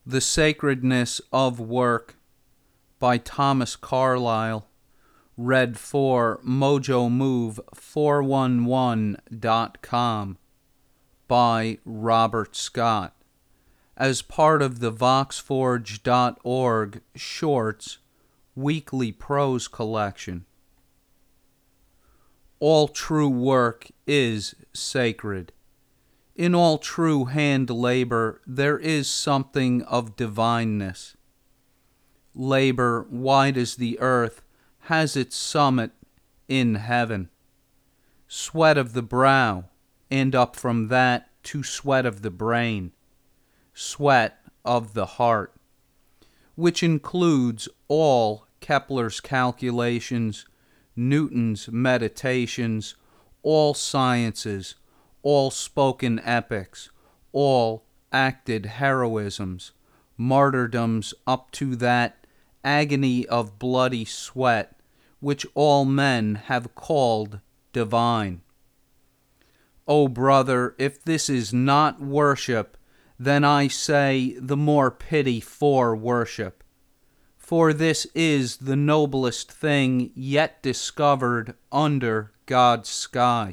The Sacredness of Work by Thomas Carlyle. Read for MojoMove411.com by Robert Scott as part of the VoxForge.org Shorts Weekly Prose Collection. All true work is sacred. In all true hand labor there is something of divineness. Labor wide as the earth has its summit in heaven. Sweat of the brow, and up from that to sweat of the brain, sweat of the heart, which includes all Kepler's calculations, Newton's meditations, all sciences, all spoken epics, all acted heroisms, martyrdoms up to that agony of bloody sweat which all men have called divine. O brother, if this is not worship, then I say the more pity for worship. For this is the noblest thing yet discovered under God's sky.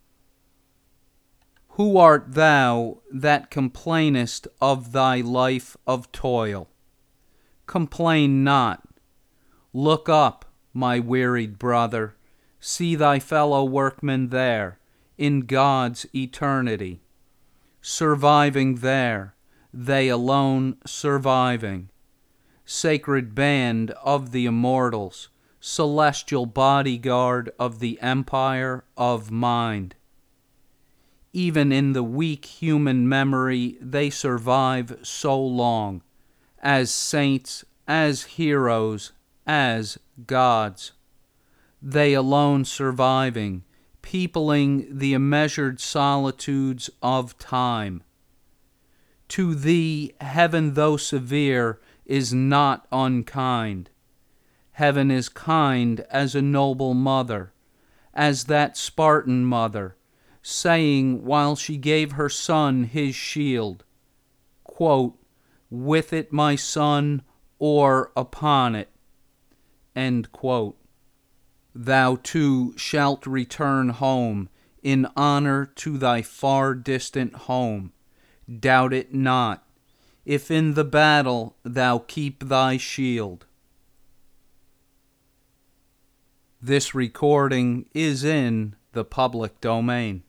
Who art thou that complainest of thy life of toil? Complain not. Look up, my wearied brother, see thy fellow workmen there, in God's eternity, surviving there, they alone surviving. Sacred band of the immortals, celestial bodyguard of the empire of mind. Even in the weak human memory they survive so long, as saints, as heroes, as gods. They alone surviving, peopling the immeasured solitudes of time. To thee, heaven, though severe, is not unkind. Heaven is kind as a noble mother, as that Spartan mother, saying while she gave her son his shield, quote, "With it, my son, or upon it," end quote. Thou too shalt return home in honor to thy far distant home. Doubt it not, if in the battle thou keep thy shield. This recording is in the public domain.